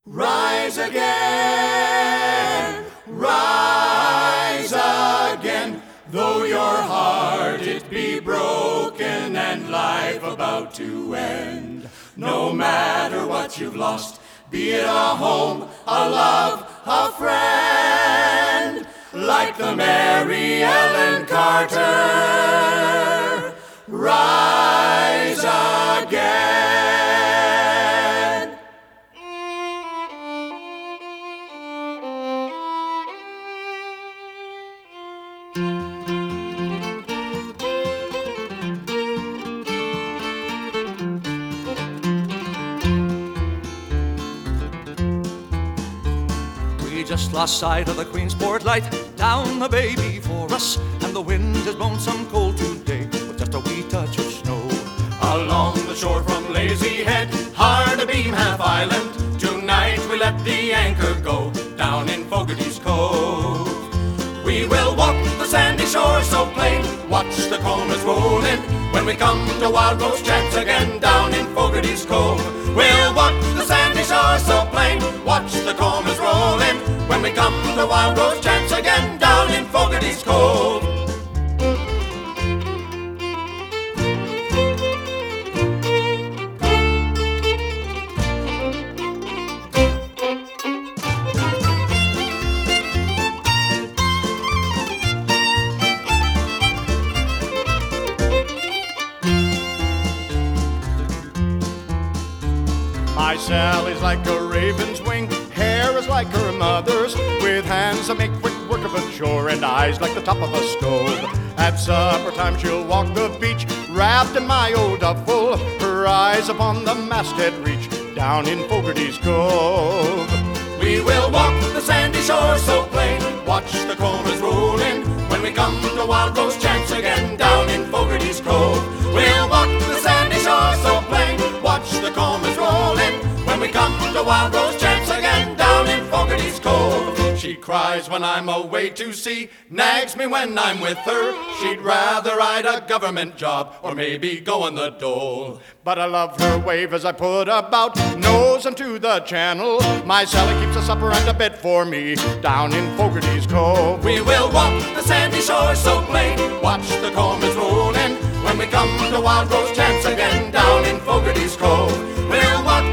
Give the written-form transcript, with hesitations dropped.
Rise again, rise again, though your heart it be broken and life about to end. No matter what you've lost, be it a home, a love, a friend, like the Mary Ellen Carter, rise again. We just lost sight of the Queensport light down the bay before us, and the wind has blown some cold today with just a wee touch of snow. Along the shore from Lazy Head, hard abeam Half Island, tonight we let the anchor go down in Fogarty's Cove. We will walk the sandy shore so plain, watch the combers rolling, when we come to Wild Rose Chance again down in Fogarty's Cove. We'll walk the sandy shore so plain, watch the combers rolling, when we come to Wild Rose Chance again down in Fogarty's Cove. My Sally's like a raven's wing, hair is like her mother's, with hands that make quick work of a chore and eyes like the top of a stove. At supper time she'll walk the beach, wrapped in my old duffel, her eyes upon the masthead reach, down in Fogarty's Cove. We will walk the sandy shore so plain, watch the combers rolling, when we come to Wild Rose Chance again down in Fogarty's Cove. We'll walk the sandy shore so plain, watch the combers rolling, when we come to Wild Rose Chance again down in Fogarty's Cove. She cries when I'm away to sea, nags me when I'm with her. She'd rather ride a government job or maybe go on the dole. But I love her wave as I put about, nose into the channel. My Sally keeps a supper and a bed for me down in Fogarty's Cove. We will walk the sandy shore so plain, watch the combers rolling, when we come to Wild Rose Chance again down in Fogarty's Cove. We'll walk